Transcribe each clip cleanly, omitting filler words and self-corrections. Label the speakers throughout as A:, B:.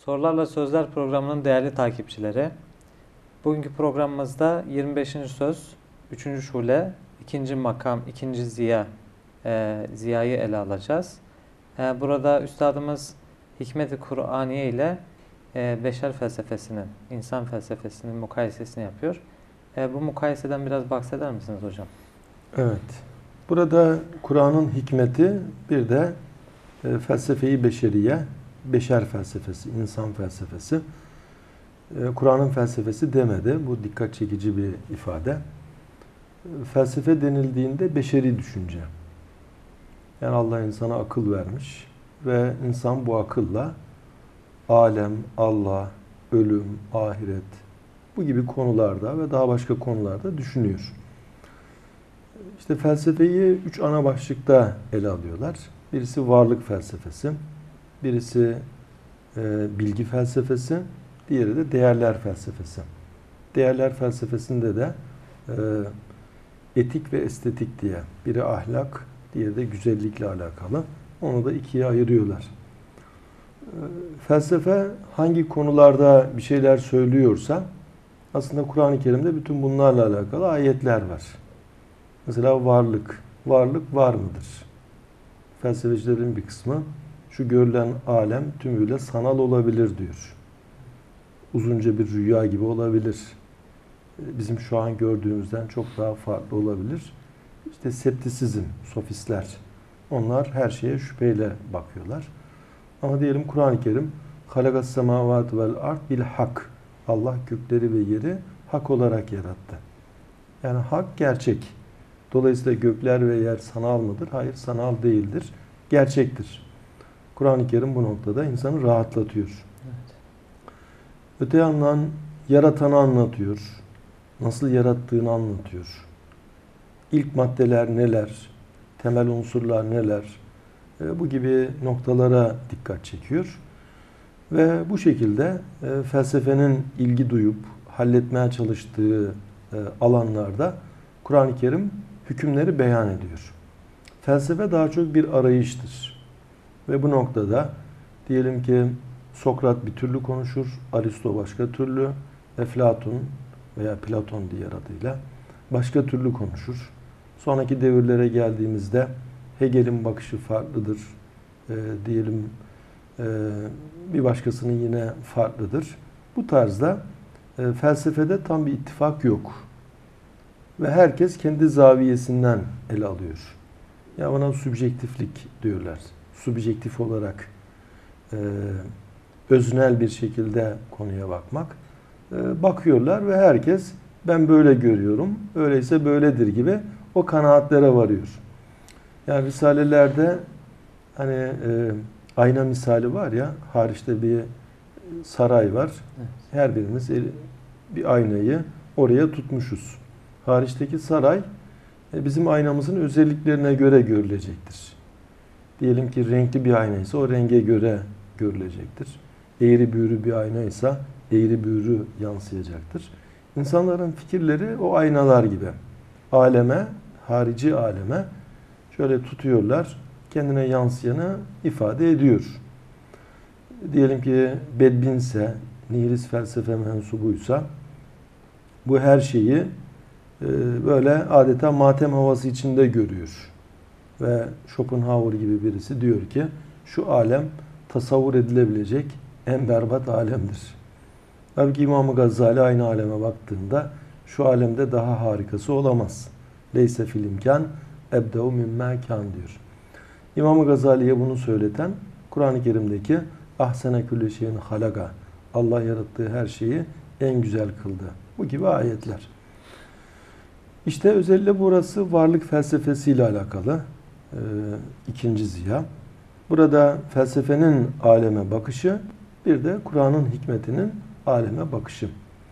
A: Sorularla Sözler programının değerli takipçileri, bugünkü programımızda 25. söz, 3. şule, 2. makam, 2. ziyayı ele alacağız. Burada üstadımız Hikmet-i Kur'aniye ile beşer felsefesinin, insan felsefesinin mukayesesini yapıyor. Bu mukayeseden biraz bahseder misiniz hocam?
B: Evet. Burada Kur'an'ın hikmeti, bir de felsefe-i beşeriye, beşer felsefesi, insan felsefesi. Kur'an'ın felsefesi demedi. Bu dikkat çekici bir ifade. Felsefe denildiğinde beşeri düşünce. Yani Allah insana akıl vermiş ve insan bu akılla alem, Allah, ölüm, ahiret bu gibi konularda ve daha başka konularda düşünüyor. İşte felsefeyi 3 ana başlıkta ele alıyorlar. Birisi varlık felsefesi, birisi bilgi felsefesi, diğeri de değerler felsefesi. Değerler felsefesinde de etik ve estetik diye, biri ahlak, diğeri de güzellikle alakalı. Onu da ikiye ayırıyorlar. Felsefe hangi konularda bir şeyler söylüyorsa aslında Kur'an-ı Kerim'de bütün bunlarla alakalı ayetler var. Mesela varlık. Varlık var mıdır? Felsefecilerin bir kısmı şu görülen alem tümüyle sanal olabilir diyor. Uzunca bir rüya gibi olabilir. Bizim şu an gördüğümüzden çok daha farklı olabilir. İşte septisizm, sofistler. Onlar her şeye şüpheyle bakıyorlar. Ama diyelim Kur'an-ı Kerim halakas semavati vel ard bil hak. Allah gökleri ve yeri hak olarak yarattı. Yani hak gerçek. Dolayısıyla gökler ve yer sanal mıdır? Hayır, sanal değildir. Gerçektir. Kur'an-ı Kerim bu noktada insanı rahatlatıyor. Evet. Öte yandan yaratanı anlatıyor. Nasıl yarattığını anlatıyor. İlk maddeler neler? Temel unsurlar neler? Bu gibi noktalara dikkat çekiyor. Ve bu şekilde felsefenin ilgi duyup halletmeye çalıştığı alanlarda Kur'an-ı Kerim hükümleri beyan ediyor. Felsefe daha çok bir arayıştır. Ve bu noktada diyelim ki Sokrat bir türlü konuşur, Aristo başka türlü, Eflatun veya Platon diğer adıyla başka türlü konuşur. Sonraki devirlere geldiğimizde Hegel'in bakışı farklıdır. Diyelim bir başkasının yine farklıdır. Bu tarzda felsefede tam bir ittifak yok. Ve herkes kendi zaviyesinden ele alıyor. Ya ona subjektiflik diyorlar. Subjektif olarak öznel bir şekilde konuya bakmak. Bakıyorlar ve herkes ben böyle görüyorum, öyleyse böyledir gibi o kanaatlere varıyor. Yani risalelerde hani ayna misali var ya, hariçte bir saray var. Evet. Her birimiz bir aynayı oraya tutmuşuz. Hariçteki saray bizim aynamızın özelliklerine göre görülecektir. Diyelim ki renkli bir aynaysa o renge göre görülecektir. Eğri büğrü bir aynaysa eğri büğrü yansıyacaktır. İnsanların fikirleri o aynalar gibi. Aleme, harici aleme şöyle tutuyorlar. Kendine yansıyanı ifade ediyor. Diyelim ki bedbinse, nihilist felsefe mensubuysa bu her şeyi böyle adeta matem havası içinde görüyor. Ve Schopenhauer gibi birisi diyor ki şu alem tasavvur edilebilecek en berbat alemdir. Halbuki İmam-ı Gazali aynı aleme baktığında şu alemde daha harikası olamaz. Leyse fil imkan ebde'u mimmâ kân diyor. İmam-ı Gazali'ye bunu söyleten Kur'an-ı Kerim'deki ahsene külle şeyin halaga, Allah yarattığı her şeyi en güzel kıldı. Bu gibi ayetler. İşte özellikle burası varlık felsefesiyle alakalı ikinci ziya. Burada felsefenin aleme bakışı, bir de Kur'an'ın hikmetinin aleme bakışı.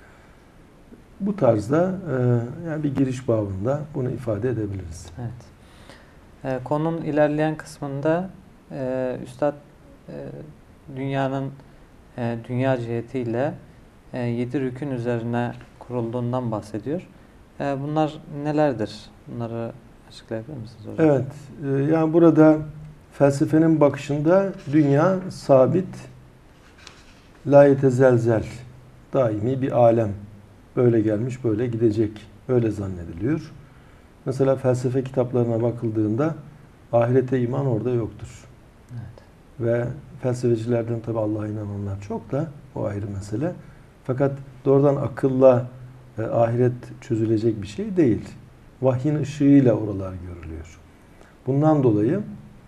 B: Bu tarzda yani bir giriş babında bunu ifade edebiliriz.
A: Evet. Konunun ilerleyen kısmında Üstad dünyanın dünya cihetiyle 7 rükün üzerine kurulduğundan bahsediyor. Bunlar nelerdir? Bunları açıklayabilir misiniz hocam?
B: Evet. Yani burada felsefenin bakışında dünya sabit La yetezelzel, daimi bir alem. Böyle gelmiş, böyle gidecek. Öyle zannediliyor. Mesela felsefe kitaplarına bakıldığında ahirete iman orada yoktur.
A: Evet.
B: Ve felsefecilerden tabi Allah'a inananlar çok da, o ayrı mesele. Fakat doğrudan akılla ahiret çözülecek bir şey değil. Vahyin ışığıyla oralar görülüyor. Bundan dolayı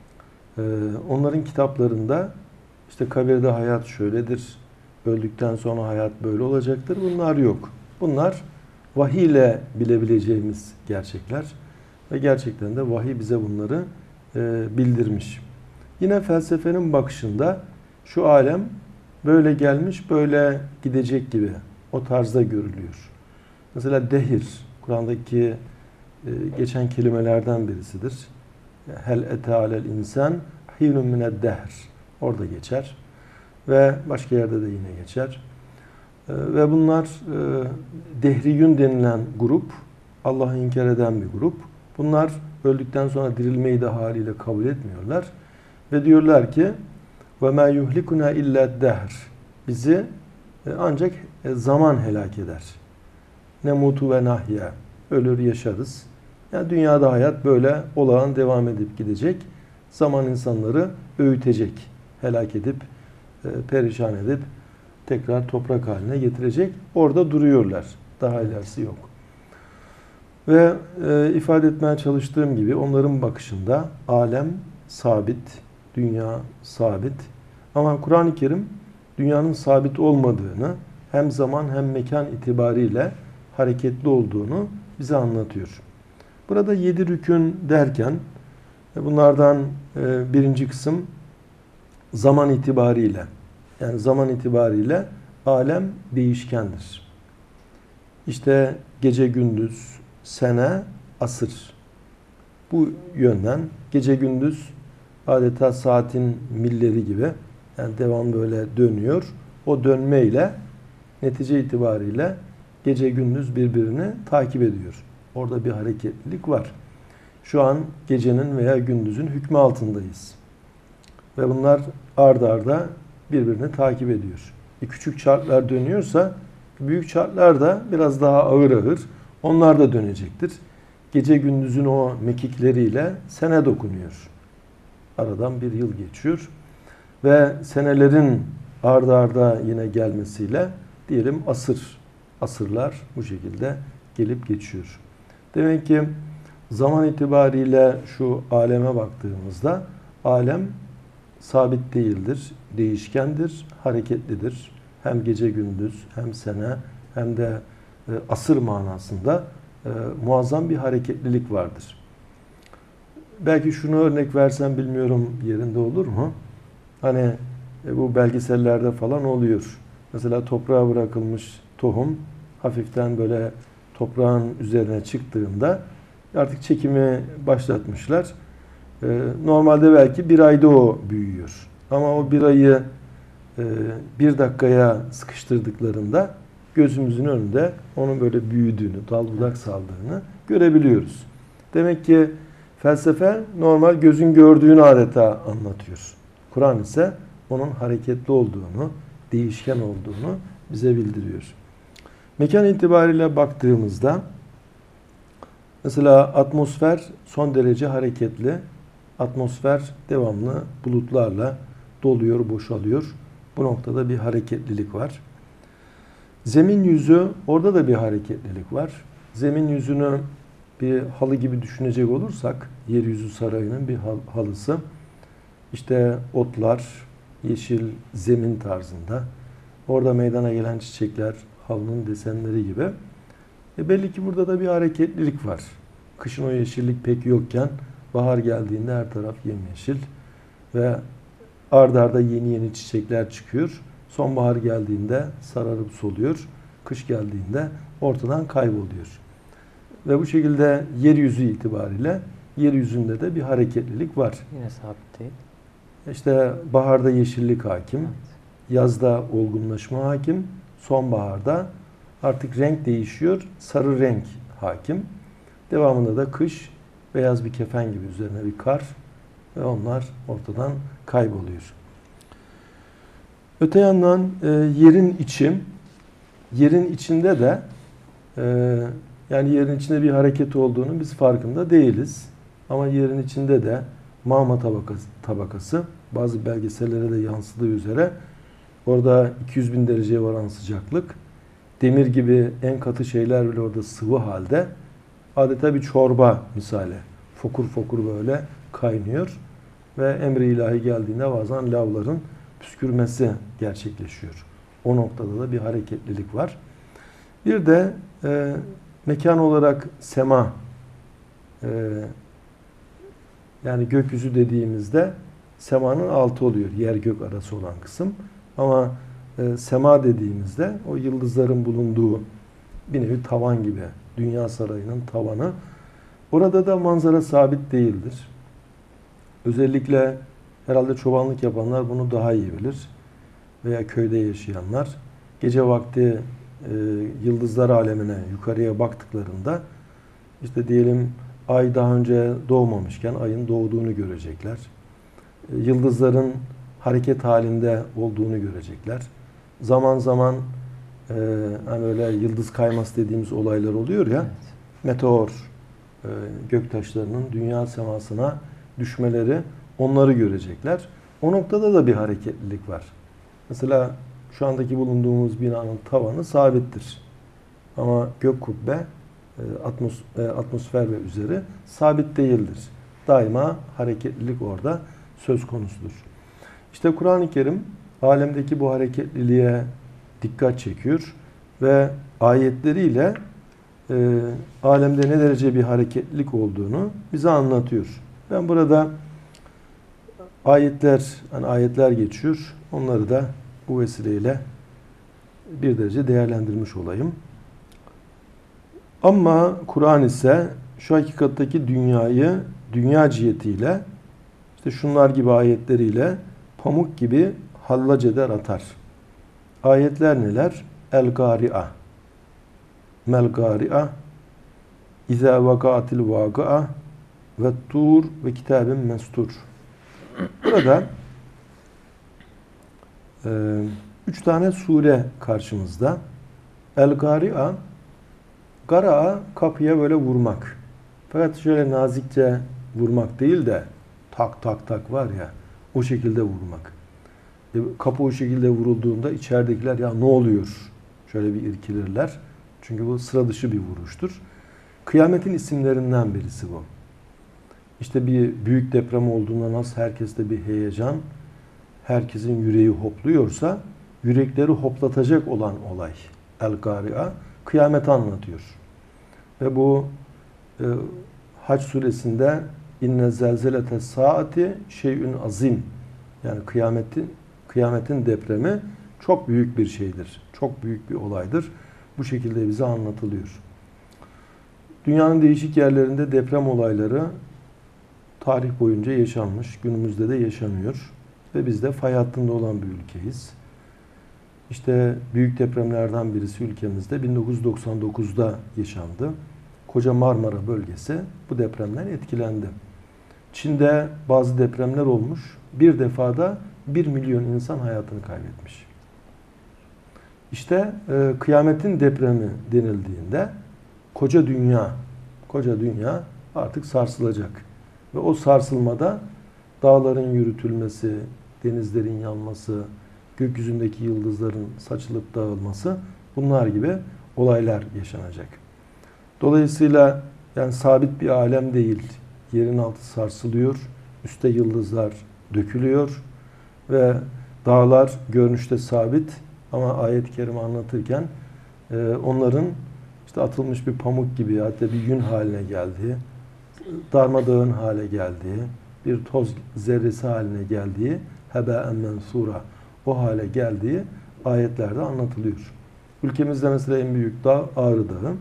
B: onların kitaplarında işte kabirde hayat şöyledir, öldükten sonra hayat böyle olacaktır. Bunlar yok. Bunlar vahiy ile bilebileceğimiz gerçekler. Ve gerçekten de vahiy bize bunları bildirmiş. Yine felsefenin bakışında şu alem böyle gelmiş, böyle gidecek gibi o tarzda görülüyor. Mesela dehir, Kur'an'daki geçen kelimelerden birisidir. Hel ete alel insan hinun mined dehr. Orada geçer. Ve başka yerde de yine geçer. Ve bunlar dehriyün denilen grup, Allah'ı inkar eden bir grup. Bunlar öldükten sonra dirilmeyi de haliyle kabul etmiyorlar. Ve diyorlar ki وَمَا يُهْلِكُنَا اِلَّا الدَّهْرِ Bizi ancak zaman helak eder. Nemutu ve nahya. Ölür yaşarız. Yani dünyada hayat böyle olağan devam edip gidecek. Zaman insanları öğütecek. Helak edip, perişan edip tekrar toprak haline getirecek. Orada duruyorlar. Daha ilerisi yok. Ve ifade etmeye çalıştığım gibi onların bakışında alem sabit, dünya sabit. Ama Kur'an-ı Kerim dünyanın sabit olmadığını, hem zaman hem mekan itibariyle hareketli olduğunu bize anlatıyor. Burada 7 rükün derken bunlardan birinci kısım zaman itibariyle, yani zaman itibariyle alem değişkendir. İşte gece gündüz, sene, asır. Bu yönden gece gündüz adeta saatin milleri gibi, yani devam böyle dönüyor. O dönmeyle netice itibariyle gece gündüz birbirini takip ediyor. Orada bir hareketlilik var. Şu an gecenin veya gündüzün hükmü altındayız. Ve bunlar ard arda birbirini takip ediyor. Küçük çarklar dönüyorsa büyük çarklar da biraz daha ağır ağır onlar da dönecektir. Gece gündüzün o mekikleriyle sene dokunuyor. Aradan bir yıl geçiyor. Ve senelerin arda arda yine gelmesiyle diyelim asırlar bu şekilde gelip geçiyor. Demek ki zaman itibariyle şu aleme baktığımızda alem sabit değildir, değişkendir, hareketlidir. Hem gece gündüz hem sene hem de asır manasında muazzam bir hareketlilik vardır. Belki şunu örnek versem bilmiyorum yerinde olur mu? Hani bu belgesellerde falan oluyor. Mesela toprağa bırakılmış tohum hafiften böyle toprağın üzerine çıktığında artık çekimi başlatmışlar. Normalde belki bir ayda o büyüyor. Ama o bir ayı bir dakikaya sıkıştırdıklarında gözümüzün önünde onun böyle büyüdüğünü, dal budak saldığını görebiliyoruz. Demek ki felsefe normal gözün gördüğünü adeta anlatıyor. Kur'an ise onun hareketli olduğunu, değişken olduğunu bize bildiriyor. Mekan itibariyle baktığımızda mesela atmosfer son derece hareketli. Atmosfer devamlı bulutlarla doluyor, boşalıyor. Bu noktada bir hareketlilik var. Zemin yüzü, orada da bir hareketlilik var. Zemin yüzünü bir halı gibi düşünecek olursak, yeryüzü sarayının bir halısı. İşte otlar, yeşil zemin tarzında. Orada meydana gelen çiçekler, halının desenleri gibi. Belli ki burada da bir hareketlilik var. Kışın o yeşillik pek yokken bahar geldiğinde her taraf yemyeşil ve ard arda yeni yeni çiçekler çıkıyor. Sonbahar geldiğinde sararıp soluyor. Kış geldiğinde ortadan kayboluyor. Ve bu şekilde yeryüzü itibariyle yeryüzünde de bir hareketlilik var.
A: Yine sabit değil.
B: İşte baharda yeşillik hakim,
A: Evet.
B: yazda olgunlaşma hakim, sonbaharda artık renk değişiyor, sarı renk hakim. Devamında da kış, beyaz bir kefen gibi üzerine bir kar ve onlar ortadan kayboluyor. Öte yandan yerin içinde de yani yerin içinde bir hareket olduğunu biz farkında değiliz. Ama yerin içinde de magma tabakası bazı belgesellere de yansıdığı üzere orada 200 bin dereceye varan sıcaklık, demir gibi en katı şeyler bile orada sıvı halde adeta bir çorba misali fokur fokur böyle kaynıyor ve emri ilahi geldiğinde bazen lavların püskürmesi gerçekleşiyor. O noktada da bir hareketlilik var. Bir de mekan olarak sema, yani gökyüzü dediğimizde semanın altı oluyor. Yer gök arası olan kısım. Ama sema dediğimizde o yıldızların bulunduğu bir nevi tavan gibi. Dünya sarayının tavanı. Orada da manzara sabit değildir. Özellikle herhalde çobanlık yapanlar bunu daha iyi bilir. Veya köyde yaşayanlar. Gece vakti yıldızlar alemine yukarıya baktıklarında işte diyelim ay daha önce doğmamışken ayın doğduğunu görecekler. Yıldızların hareket halinde olduğunu görecekler. Zaman zaman hani öyle yıldız kayması dediğimiz olaylar oluyor ya. Evet. Meteor göktaşlarının dünya semasına düşmeleri, onları görecekler. O noktada da bir hareketlilik var. Mesela şu andaki bulunduğumuz binanın tavanı sabittir. Ama gök kubbe, atmosfer ve üzeri sabit değildir. Daima hareketlilik orada söz konusudur. İşte Kur'an-ı Kerim alemdeki bu hareketliliğe dikkat çekiyor ve ayetleriyle alemde ne derece bir hareketlilik olduğunu bize anlatıyor. Ben burada ayetler geçiyor. Onları da bu vesileyle bir derece değerlendirmiş olayım. Ama Kur'an ise şu hakikatteki dünyayı dünya cihetiyle işte şunlar gibi ayetleriyle pamuk gibi hallac eder atar. Ayetler neler? El-Gâri'a, Mel-Gâri'a, İzâ vakâtil vâgı'a ve tur ve kitabın mestur. Burada 3 tane sure karşımızda. El-Gâri'a, Gara'a kapıya böyle vurmak. Fakat şöyle nazikçe vurmak değil de tak tak tak var ya, o şekilde vurmak. Kapı o şekilde vurulduğunda içeridekiler ya ne oluyor? Şöyle bir irkilirler. Çünkü bu sıra dışı bir vuruştur. Kıyametin isimlerinden birisi bu. İşte bir büyük deprem olduğunda nasıl herkeste bir heyecan, herkesin yüreği hopluyorsa, yürekleri hoplatacak olan olay El-Gâri'a, kıyameti anlatıyor. Ve bu Hac suresinde inne zelzelete saati şeyün azim, yani kıyametin depremi çok büyük bir şeydir. Çok büyük bir olaydır. Bu şekilde bize anlatılıyor. Dünyanın değişik yerlerinde deprem olayları tarih boyunca yaşanmış. Günümüzde de yaşanıyor. Ve biz de fay hattında olan bir ülkeyiz. İşte büyük depremlerden birisi ülkemizde 1999'da yaşandı. Koca Marmara bölgesi bu depremden etkilendi. Çin'de bazı depremler olmuş. Bir defada 1 milyon insan hayatını kaybetmiş. İşte kıyametin depremi denildiğinde koca dünya artık sarsılacak. Ve o sarsılmada dağların yürütülmesi, denizlerin yanması, gökyüzündeki yıldızların saçılıp dağılması, bunlar gibi olaylar yaşanacak. Dolayısıyla yani sabit bir alem değil. Yerin altı sarsılıyor, üstte yıldızlar dökülüyor ve dağlar görünüşte sabit ama ayet-i kerime anlatırken onların işte atılmış bir pamuk gibi, hatta bir yün haline geldiği, darmadağın hale geldiği, bir toz zerresi haline geldiği, hebâen mensûra, o hale geldiği ayetlerde anlatılıyor. Ülkemizde mesela en büyük dağ Ağrı Dağı.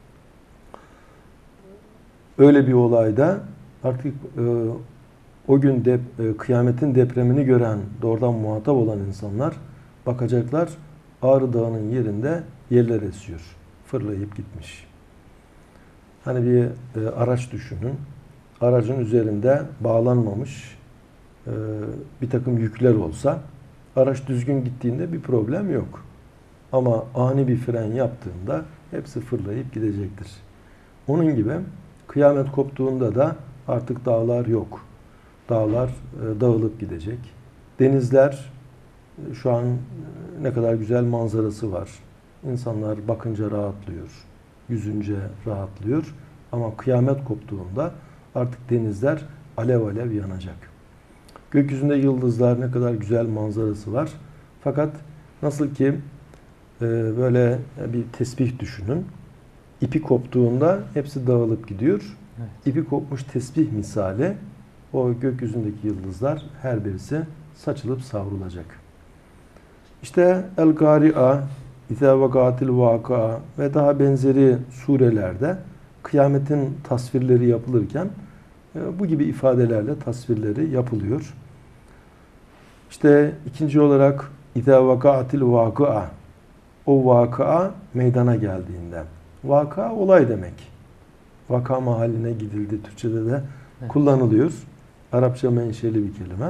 B: Öyle bir olayda artık o gün kıyametin depremini gören, doğrudan muhatap olan insanlar bakacaklar, Ağrı Dağı'nın yerinde yerler esiyor. Fırlayıp gitmiş. Hani bir araç düşünün. Aracın üzerinde bağlanmamış bir takım yükler olsa, Araç düzgün gittiğinde bir problem yok. Ama ani bir fren yaptığında hepsi fırlayıp gidecektir. Onun gibi kıyamet koptuğunda da artık dağlar yok. Dağlar dağılıp gidecek. Denizler şu an ne kadar güzel manzarası var. İnsanlar bakınca rahatlıyor, yüzünce rahatlıyor. Ama kıyamet koptuğunda artık denizler alev alev yanacak. Gökyüzünde yıldızlar, ne kadar güzel manzarası var. Fakat nasıl ki böyle bir tesbih düşünün. İpi koptuğunda hepsi dağılıp gidiyor.
A: Evet.
B: İpi kopmuş tesbih misali o gökyüzündeki yıldızlar her birisi saçılıp savrulacak. İşte El-Gâri'a, İzâ vekâtil vâkı'a ve daha benzeri surelerde kıyametin tasvirleri yapılırken bu gibi ifadelerle tasvirleri yapılıyor. İşte ikinci olarak İzâ vekâtil vâkı'a, o vakıa meydana geldiğinde. Vaka olay demek. Vaka mahalline gidildi. Türkçe'de de kullanılıyor. Arapça menşeli bir kelime.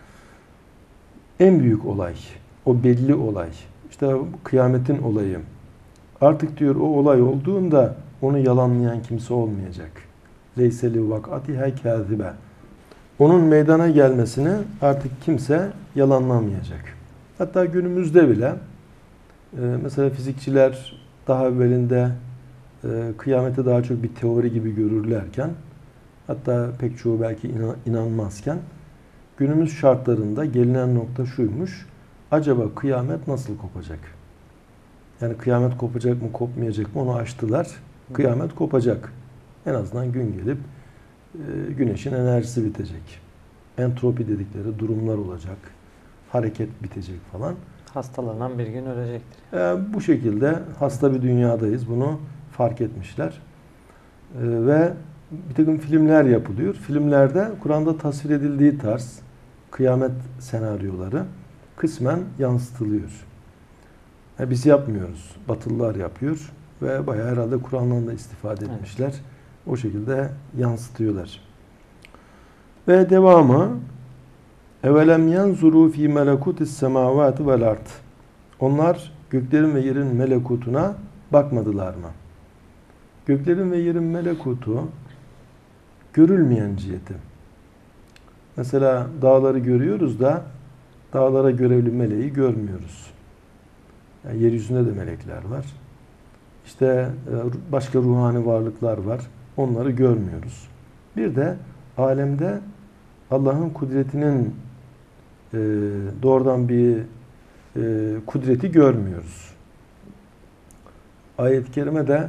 B: En büyük olay, o belli olay. İşte kıyametin olayı. Artık diyor o olay olduğunda onu yalanlayan kimse olmayacak. Leyseli vakatiha kâzibe. Onun meydana gelmesini artık kimse yalanlamayacak. Hatta günümüzde bile mesela fizikçiler daha evvelinde kıyamete daha çok bir teori gibi görürlerken, hatta pek çoğu belki inanmazken, günümüz şartlarında gelinen nokta şuymuş: acaba kıyamet nasıl kopacak? Yani kıyamet kopacak mı, kopmayacak mı onu açtılar. Kıyamet kopacak. En azından gün gelip güneşin enerjisi bitecek. Entropi dedikleri durumlar olacak. Hareket bitecek falan.
A: Hastalanan bir gün ölecektir.
B: Bu şekilde hasta bir dünyadayız. Bunu fark etmişler. Ve bir takım filmler yapılıyor. Filmlerde Kur'an'da tasvir edildiği tarz kıyamet senaryoları kısmen yansıtılıyor. Biz yapmıyoruz. Batılılar yapıyor ve bayağı herhalde Kur'an'dan da istifade etmişler. Evet. O şekilde yansıtıyorlar. Ve devamı evelem yanzuru fi melekutis semavati vel ard. Onlar göklerin ve yerin melekutuna bakmadılar mı? Göklerin ve yerin melekutu görülmeyen ciheti. Mesela dağları görüyoruz da dağlara görevli meleği görmüyoruz. Yani yeryüzünde de melekler var. İşte başka ruhani varlıklar var. Onları görmüyoruz. Bir de alemde Allah'ın kudretinin doğrudan bir kudreti görmüyoruz. Ayet-i kerimede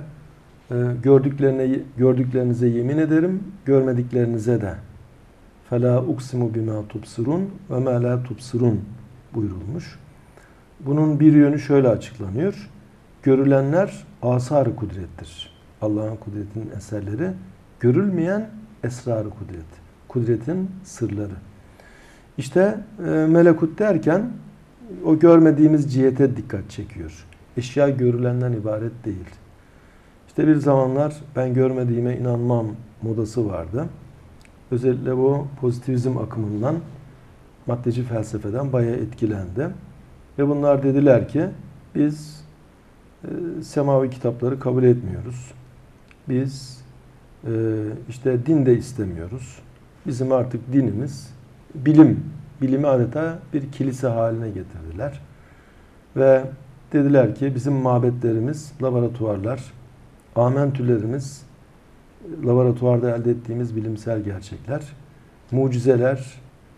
B: gördüklerinize yemin ederim, görmediklerinize de فَلَا اُقْسِمُ بِمَا تُبْصِرُونَ وَمَا لَا تُبْصِرُونَ buyurulmuş. Bunun bir yönü şöyle açıklanıyor: görülenler asar-ı kudrettir. Allah'ın kudretinin eserleri, görülmeyen esrar-ı kudret. Kudretin sırları. İşte melekut derken o görmediğimiz cihete dikkat çekiyor. Eşya görülenden ibaret değil. İşte bir zamanlar ben görmediğime inanmam modası vardı. Özellikle bu pozitivizm akımından, maddeci felsefeden bayağı etkilendi. Ve bunlar dediler ki biz semavi kitapları kabul etmiyoruz. Biz işte din de istemiyoruz. Bizim artık dinimiz bilim. Bilimi adeta bir kilise haline getirdiler. Ve dediler ki bizim mabetlerimiz laboratuvarlar, amentülerimiz laboratuvarda elde ettiğimiz bilimsel gerçekler, mucizeler,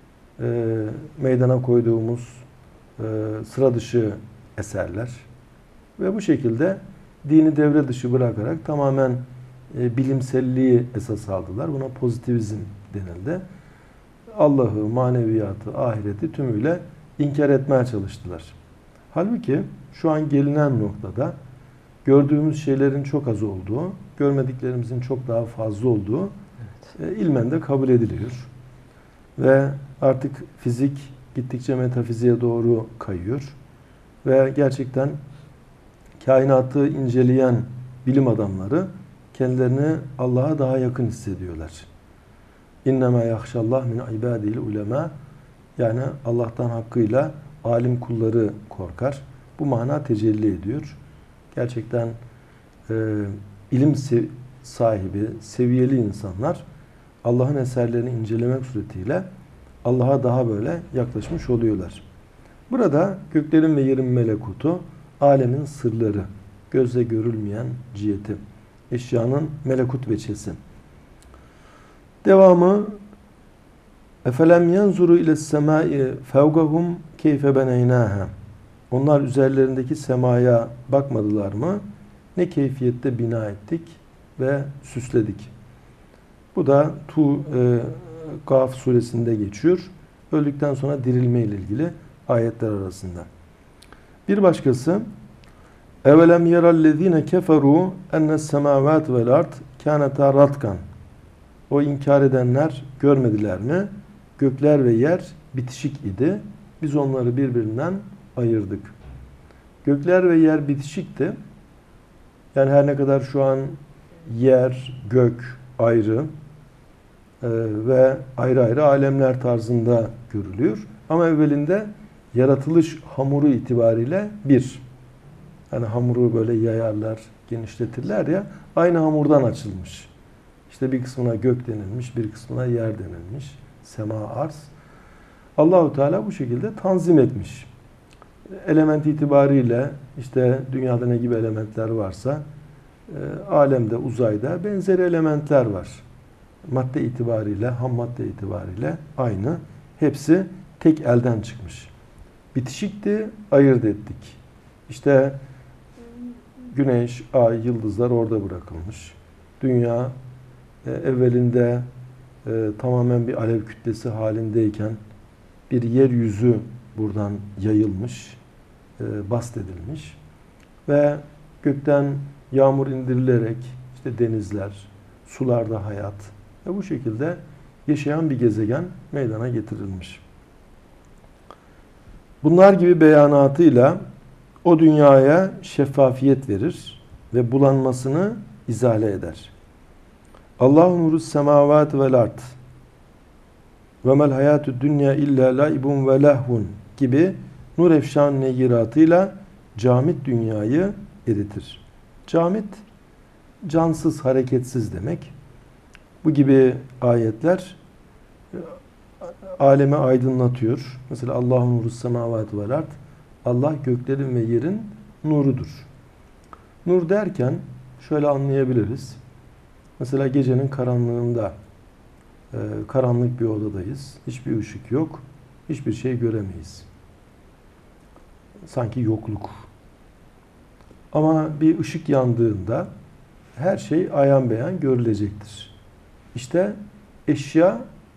B: meydana koyduğumuz sıra dışı eserler ve bu şekilde dini devre dışı bırakarak tamamen bilimselliği esas aldılar. Buna pozitivizm denildi. Allah'ı, maneviyatı, ahireti tümüyle inkar etmeye çalıştılar. Halbuki şu an gelinen noktada gördüğümüz şeylerin çok az olduğu, görmediklerimizin çok daha fazla olduğu ilmen de kabul ediliyor. Ve artık fizik gittikçe metafiziğe doğru kayıyor. Ve gerçekten kainatı inceleyen bilim adamları kendilerini Allah'a daha yakın hissediyorlar. İnnemâ yahşallah min ibâdihil ulema. Yani Allah'tan hakkıyla alim kulları korkar. Bu mana tecelli ediyor. Gerçekten ilim sahibi, seviyeli insanlar Allah'ın eserlerini incelemek suretiyle Allah'a daha böyle yaklaşmış oluyorlar. Burada göklerin ve yerin melekutu, alemin sırları, gözle görülmeyen ciheti, eşyanın melekut veçesi. Devamı efelem yenzuru ile semai fevgahum keyfe beneynâhe. Onlar üzerlerindeki semaya bakmadılar mı? Ne keyfiyette bina ettik ve süsledik. Bu da Kaf suresinde geçiyor. Öldükten sonra dirilme ile ilgili ayetler arasında. Bir başkası evelem yerallezine keferu ennes semavat vel ard kâneta ratkan. O inkar edenler görmediler mi? Gökler ve yer bitişik idi. Biz onları birbirinden ayırdık. Gökler ve yer bitişikti. Yani her ne kadar şu an yer, gök ayrı ve ayrı ayrı alemler tarzında görülüyor. Ama evvelinde yaratılış hamuru itibariyle bir. Yani hamuru böyle yayarlar, genişletirler ya, aynı hamurdan açılmış. İşte bir kısmına gök denilmiş, bir kısmına yer denilmiş. Sema, arz. Allahu Teala bu şekilde tanzim etmiş. Element itibariyle işte dünyada ne gibi elementler varsa alemde, uzayda benzeri elementler var. Madde itibariyle, ham madde itibariyle aynı. Hepsi tek elden çıkmış. Bitişikti, ayırt ettik. İşte güneş, ay, yıldızlar orada bırakılmış. Dünya evvelinde tamamen bir alev kütlesi halindeyken bir yeryüzü buradan yayılmış, bastedilmiş ve gökten yağmur indirilerek işte denizler, sularda hayat ve bu şekilde yaşayan bir gezegen meydana getirilmiş. Bunlar gibi beyanatıyla o dünyaya şeffafiyet verir ve bulanmasını izale eder. Allahu nurus semavat vel ard ve mel hayatud dünya illa laibun ve lahvun gibi nur efşan neyiratıyla camit dünyayı eritir. Camit cansız, hareketsiz demek. Bu gibi ayetler alemi aydınlatıyor. Mesela Allahu nurus semavat vel ard. Allah göklerin ve yerin nurudur. Nur derken şöyle anlayabiliriz. Mesela gecenin karanlığında karanlık bir odadayız. Hiçbir ışık yok. Hiçbir şey göremeyiz. Sanki yokluk. Ama bir ışık yandığında her şey ayan beyan görülecektir. İşte eşya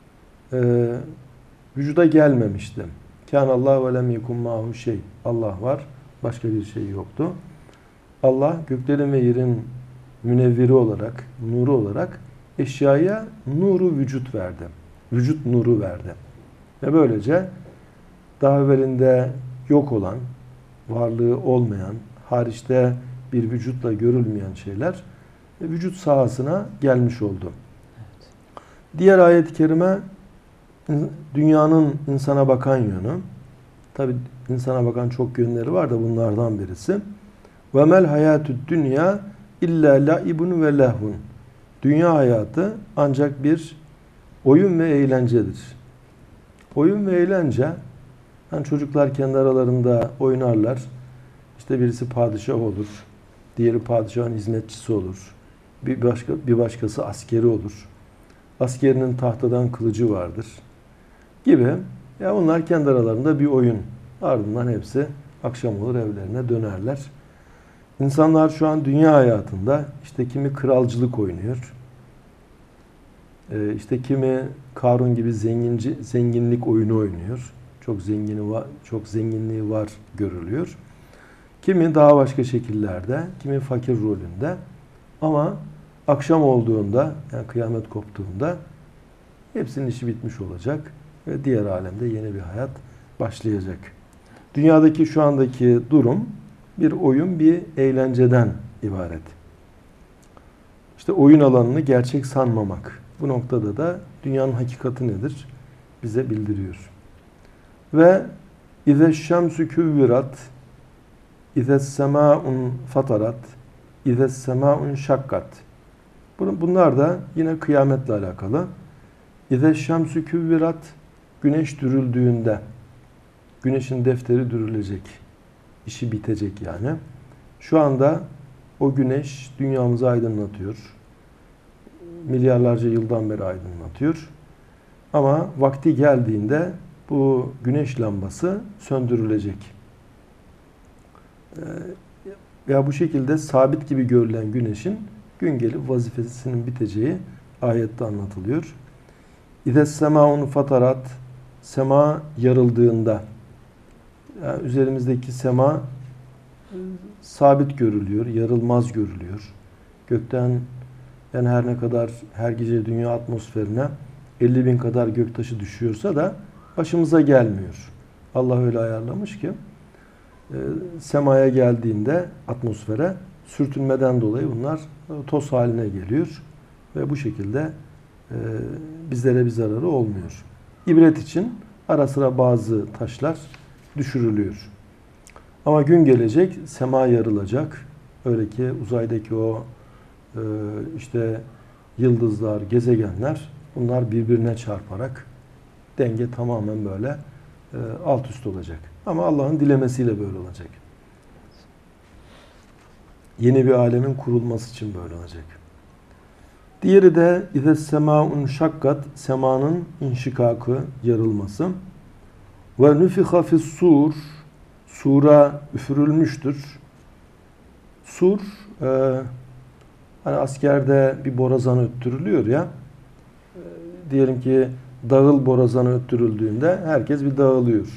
B: vücuda gelmemişti. Kânallâhu ve lem yekun mâhu şey. Allah var. Başka bir şey yoktu. Allah göklerin ve yerin münevviri olarak, nuru olarak eşyaya nuru vücut verdi. Vücut nuru verdi. Ve böylece daha evvelinde yok olan, varlığı olmayan, hariçte bir vücutla görülmeyen şeyler vücut sahasına gelmiş oldu. Evet. Diğer ayet-i kerime dünyanın insana bakan yönü. Tabi insana bakan çok yönleri var da bunlardan birisi. Ve mel hayatud dünya illa laibun ve lahun. Dünya hayatı ancak bir oyun ve eğlencedir. Oyun ve eğlence, yani çocuklar kendi aralarında oynarlar. İşte birisi padişah olur, diğeri padişahın hizmetçisi olur. Bir başkası askeri olur. Askerinin tahtadan kılıcı vardır gibi. Ya bunlar kendi aralarında bir oyun. Ardından hepsi akşam olur evlerine dönerler. İnsanlar şu an dünya hayatında işte kimi kralcılık oynuyor. İşte kimi Karun gibi zenginlik oyunu oynuyor. Çok zenginliği var görülüyor. Kimi daha başka şekillerde, kimi fakir rolünde. Ama akşam olduğunda, yani kıyamet koptuğunda hepsinin işi bitmiş olacak ve diğer alemde yeni bir hayat başlayacak. Dünyadaki şu andaki durum bir oyun, bir eğlenceden ibaret. İşte oyun alanını gerçek sanmamak. Bu noktada da dünyanın hakikati nedir? Bize bildiriyor. Ve İze şemsü küvvirat, İze semâun fatarat, İze semâun şakkat. Bunlar da yine kıyametle alakalı. İze şemsü küvvirat, güneş dürüldüğünde, güneşin defteri dürülecek, işi bitecek yani. Şu anda o güneş dünyamızı aydınlatıyor. Milyarlarca yıldan beri aydınlatıyor. Ama vakti geldiğinde bu güneş lambası söndürülecek. Ya bu şekilde sabit gibi görülen güneşin gün gelip vazifesinin biteceği ayette anlatılıyor. İdes semaun fatarat, sema yarıldığında, yani üzerimizdeki sema sabit görülüyor, yarılmaz görülüyor. Gökten yani her ne kadar her gece dünya atmosferine 50.000 kadar göktaşı düşüyorsa da başımıza gelmiyor. Allah öyle ayarlamış ki semaya geldiğinde atmosfere sürtünmeden dolayı bunlar toz haline geliyor ve bu şekilde bizlere bir zararı olmuyor. İbret için ara sıra bazı taşlar düşürülüyor. Ama gün gelecek, sema yarılacak. Öyle ki uzaydaki o işte yıldızlar, gezegenler bunlar birbirine çarparak denge tamamen böyle alt üst olacak. Ama Allah'ın dilemesiyle böyle olacak. Yeni bir alemin kurulması için böyle olacak. Diğeri de İzes semâun şakkat, semanın inşikakı, yarılması. Ve nüfiha fis-sur, sura üfürülmüştür. Sur, hani askerde bir borazan öttürülüyor ya, diyelim ki dağıl borazanı öttürüldüğünde herkes bir dağılıyor.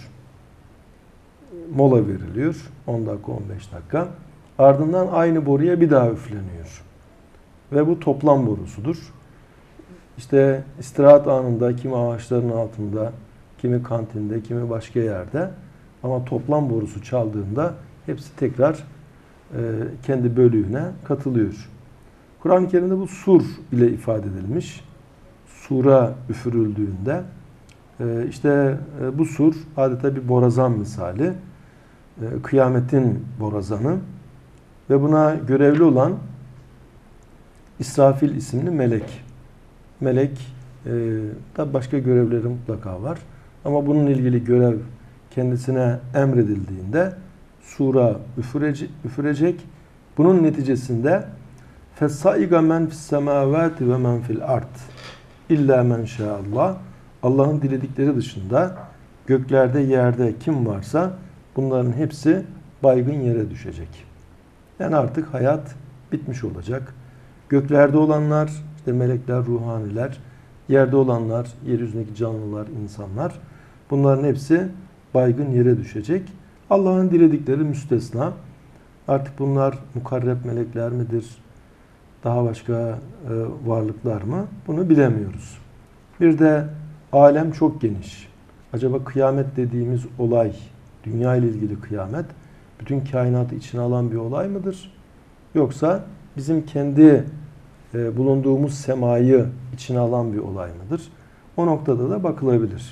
B: Mola veriliyor. 10 dakika, 15 dakika. Ardından aynı boruya bir daha üfleniyor. Ve bu toplam borusudur. İşte istirahat anında kimi ağaçların altında, kimi kantinde, kimi başka yerde. Ama toplam borusu çaldığında hepsi tekrar kendi bölüğüne katılıyor. Kur'an-ı Kerim'de bu sur ile ifade edilmiş. Sura üfürüldüğünde işte bu sur adeta bir borazan misali. Kıyametin borazanı ve buna görevli olan İsrafil isimli melek. Melek tabi başka görevleri mutlaka var. Ama bunun ilgili görev kendisine emredildiğinde sura üfürecek. Bunun neticesinde فَسَّائِغَ مَنْ فِي السَّمَاوَاتِ وَمَنْ فِي الْاَرْضِ İlla men şâallah. Allah'ın diledikleri dışında göklerde, yerde kim varsa bunların hepsi baygın yere düşecek. Yani artık hayat bitmiş olacak. Göklerde olanlar, işte melekler, ruhaniler, yerde olanlar, yeryüzündeki canlılar, insanlar, bunların hepsi baygın yere düşecek. Allah'ın diledikleri müstesna. Artık bunlar mukarreb melekler midir? Daha başka varlıklar mı? Bunu bilemiyoruz. Bir de alem çok geniş. Acaba kıyamet dediğimiz olay, dünya ile ilgili kıyamet, bütün kainatı içine alan bir olay mıdır? Yoksa bizim kendi bulunduğumuz semayı içine alan bir olay mıdır? O noktada da bakılabilir.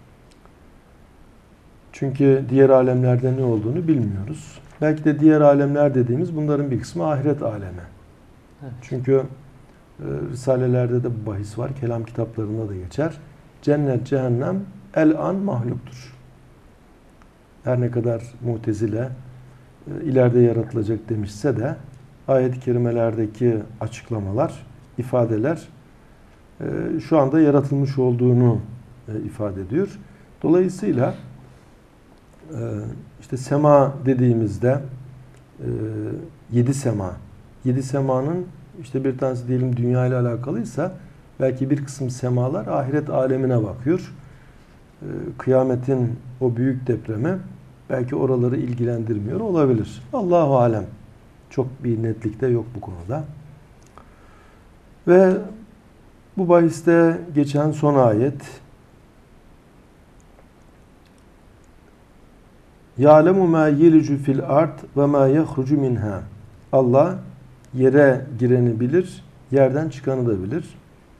B: Çünkü diğer alemlerde ne olduğunu bilmiyoruz. Belki de diğer alemler dediğimiz bunların bir kısmı ahiret alemi. Evet. Çünkü risalelerde de bu bahis var. Kelam kitaplarında da geçer. Cennet, cehennem el-an mahluktur. Her ne kadar Mu'tezile ileride yaratılacak demişse de ayet-i kerimelerdeki açıklamalar, ifadeler şu anda yaratılmış olduğunu ifade ediyor. Dolayısıyla işte sema dediğimizde 7 sema. 7 semanın işte bir tanesi diyelim dünya ile alakalıysa belki bir kısım semalar ahiret alemine bakıyor. Kıyametin o büyük depremi belki oraları ilgilendirmiyor olabilir. Allahu alem. Çok bir netlikte yok bu konuda. Ve bu bahiste geçen son ayet يَعْلَمُ مَا يَلِجُ فِي الْاَرْضِ وَمَا يَخْرُجُ مِنْهَا Allah yere gireni bilir, yerden çıkanı da bilir.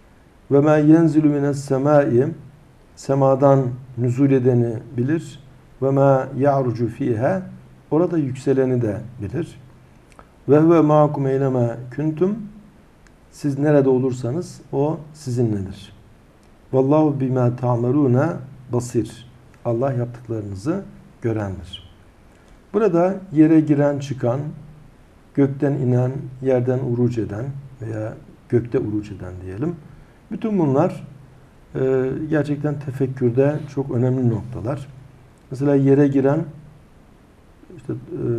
B: وَمَا يَنْزِلُ مِنَ السَّمَاءِ Semadan nüzul edeni bilir. ve ma ya'rucu fiha, orada yükseleni de bilir. Ve huve ma'akum eynema kuntum, siz nerede olursanız o sizinledir. Vallahu bima ta'maluna basir. Allah yaptıklarınızı görendir. Burada yere giren çıkan, gökten inen, yerden uruç eden veya gökte uruç eden diyelim. Bütün bunlar gerçekten tefekkürde çok önemli noktalar. Mesela yere giren işte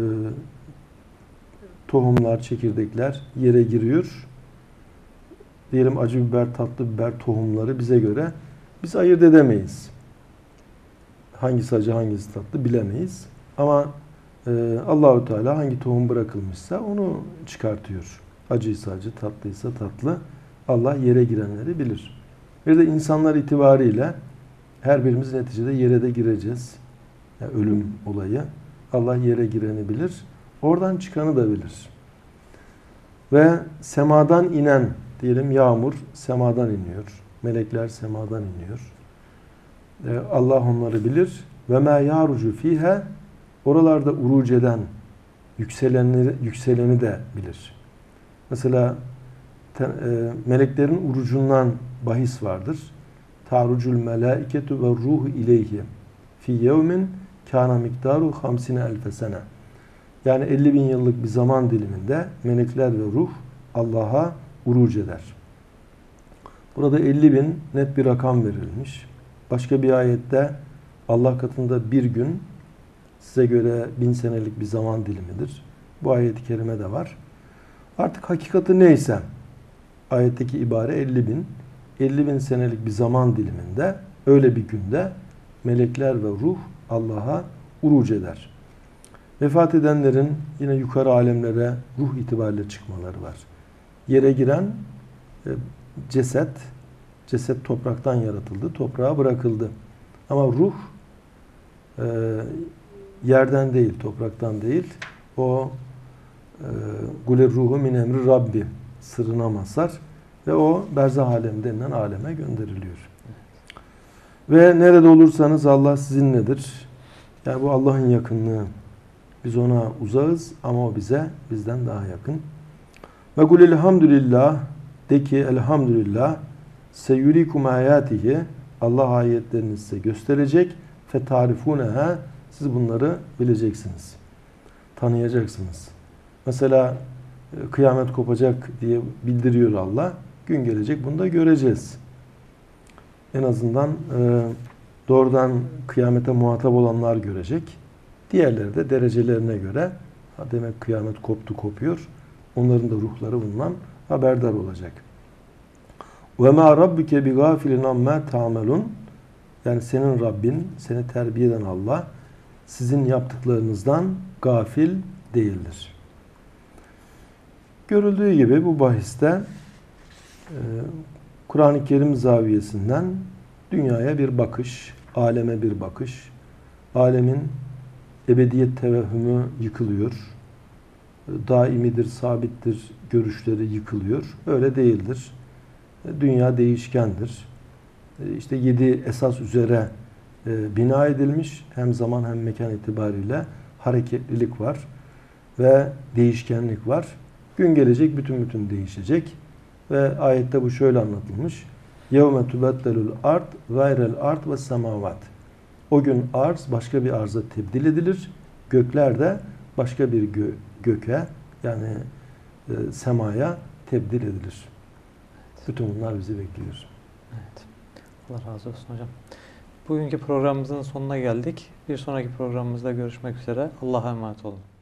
B: tohumlar, çekirdekler yere giriyor. Diyelim acı biber, tatlı biber tohumları bize göre biz ayırt edemeyiz. Hangisi acı, hangisi tatlı bilemeyiz. Ama Allahu Teala hangi tohum bırakılmışsa onu çıkartıyor. Acıysa acı, tatlıysa tatlı. Allah yere girenleri bilir. Bir de insanlar itibariyle her birimiz neticede yere de gireceğiz. Yani ölüm olayı. Allah yere gireni bilir. Oradan çıkanı da bilir. Ve semadan inen, diyelim yağmur semadan iniyor. Melekler semadan iniyor. Allah onları bilir. Ve ma yarucu fiha, oralarda uruc eden, yükseleni de bilir. Mesela meleklerin urucundan bahis vardır. Tarucul melaiketu ve ruhu ileyhi fi yevmin kana miktaru 50.000 sene. Yani 50.000 yıllık bir zaman diliminde melekler ve ruh Allah'a uruc eder. Burada 50.000 net bir rakam verilmiş. Başka bir ayette Allah katında bir gün size göre 1000 senelik bir zaman dilimidir. Bu ayet-i kerime de var. Artık hakikati neyse, ayetteki ibare 50.000. 50.000 senelik bir zaman diliminde, öyle bir günde melekler ve ruh Allah'a uruc eder. Vefat edenlerin yine yukarı alemlere ruh itibariyle çıkmaları var. Yere giren ceset topraktan yaratıldı, toprağa bırakıldı. Ama ruh yerden değil, topraktan değil. O guler ruhu min emri Rabbi, sırrına mazhar ve o berzah alemi denilen aleme gönderiliyor. Ve nerede olursanız Allah sizinledir. Yani bu Allah'ın yakınlığı. Biz ona uzağız ama o bizden daha yakın. Ve kul elhamdülillah, de ki elhamdülillah, seyurikum ayatihi, Allah ayetlerini size gösterecek, fetarifuneha, siz bunları bileceksiniz. Tanıyacaksınız. Mesela kıyamet kopacak diye bildiriyor Allah. Gün gelecek, bunu da göreceğiz. En azından doğrudan kıyamete muhatap olanlar görecek. Diğerleri de derecelerine göre, demek kıyamet koptu, kopuyor. Onların da ruhları bundan haberdar olacak. وَمَا رَبِّكَ بِغَافِلٍ عَمَّا تَعْمَلُونَ, yani senin Rabbin, seni terbiye eden Allah, sizin yaptıklarınızdan gafil değildir. Görüldüğü gibi bu bahiste Kur'an-ı Kerim zaviyesinden dünyaya bir bakış, aleme bir bakış, alemin ebediyet tevehhümü yıkılıyor, daimidir, sabittir görüşleri yıkılıyor. Öyle değildir. Dünya değişkendir. İşte 7 esas üzere bina edilmiş. Hem zaman hem mekan itibariyle hareketlilik var ve değişkenlik var. Gün gelecek bütün değişecek. Ve ayette bu şöyle anlatılmış. يَوْمَ تُبَدَّلُ الْاَرْضِ غَيْرَ الْاَرْضِ وَالسَّمَاوَاتِ. O gün arz başka bir arza tebdil edilir. Gökler de başka bir göke, yani semaya tebdil edilir. Bütün bunlar bizi bekliyor.
A: Evet. Allah razı olsun hocam. Bugünkü programımızın sonuna geldik. Bir sonraki programımızda görüşmek üzere. Allah'a emanet olun.